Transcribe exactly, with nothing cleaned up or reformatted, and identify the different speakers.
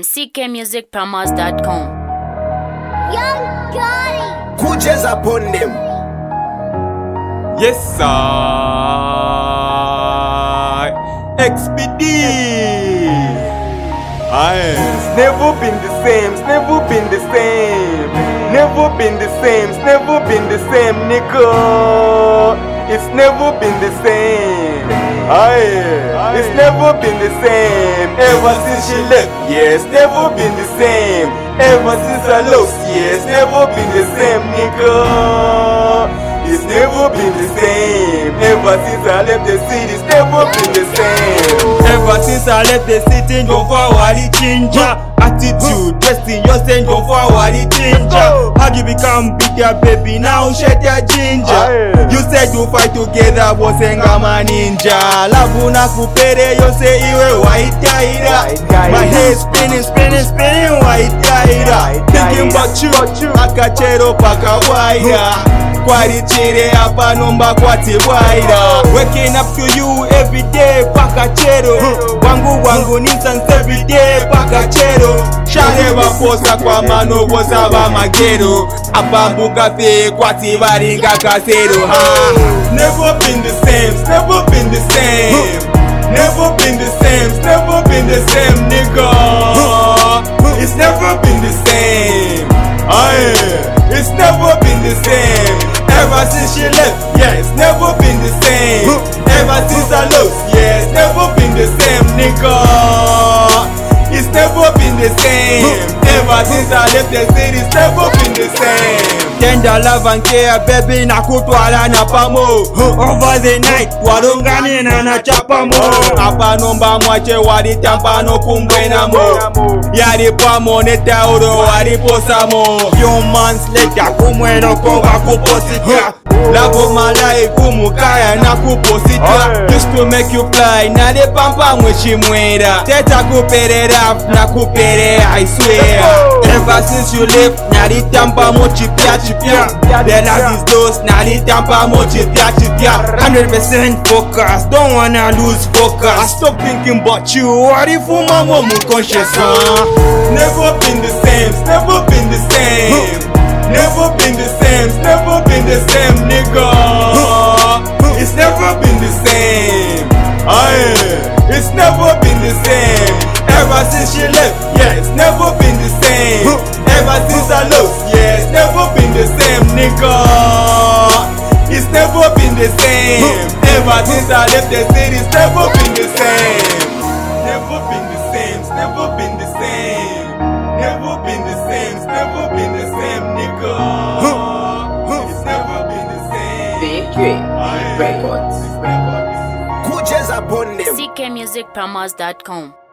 Speaker 1: C K music promos dot com.
Speaker 2: Young Gotti.
Speaker 3: Kujes upon them.
Speaker 4: Yes, sir. X B D. Aye.
Speaker 5: It's never been the same, it's never been the same. Never been the same, it's never been the same, nigga. It's never been the same. Aye. It's never been the same. Ever since she left, yeah, it's never been the same. Ever since I lost, yeah, it's never been the same, nigga. It's never been the same. Ever since I left the city, it's never been the same.
Speaker 4: Ever since I left the city, don't forward the ginger. Attitude, dressing yourself, don't forward the ginger. How you become bigger, baby? Now shed your ginger. You said you fight together, but Sengama ninja. Labuna kupere, you say you were white guy. My head spinning, spinning, spinning, white guy. Thinking about you, akachero paka wire. Kwari chire hapa nomba kwati waira. Waking up to you every day paka chero. Wangu wangu nisans every day paka chero. Shale waposa kwa mano bosa ba magero. Apa mbuka fe kwati varinga kasero. Ha.
Speaker 5: Never been the same, it's never been the same. Never been the same, it's never been the same, nigga. It's never been the same. Aye. It's never been the same. Ever since she left, yeah, it's never been the same. Ever since I lost, yeah, it's never been the same, nigga. It's never been the same. Ever since I left the city, it's never been the same.
Speaker 4: Tender love and care, baby, nakutwala na pamo. Over the night, walungani na na chapamo. Apa nomba mwache wadi tampano kumbwena mo. Yari pamo neta uro wadi posamo. Few months later, kumweno kowa kuposita. Love of my life, kumukaya na kuposita. Just to make you fly, na de pampa mwishi mwera. Teta kupere rap, na kupere I swear. Ever since you left, na di tampa mochi pia chipia. The love is lost, na di tampa mochi pia chipia. one hundred percent focus, don't wanna lose focus. Stop thinking about you, what if you mama mu conscious, huh?
Speaker 5: Never been the same, it's never been the same. Never been the same, it's never been the same, nigga. It's never been the same. Aye. It's never been the same. Ever since she left, yeah, it's never been the same. Ever since I lost, yeah, it's never been the same, nigga. It's never been the same. Ever since I left the city, it's never been the same. Never been the same, it's never been the same. Never been the same, it's never been the same, nigga. It's never been the same.
Speaker 6: Victory Records.
Speaker 3: Kujes upon them.
Speaker 1: C K music promos dot com.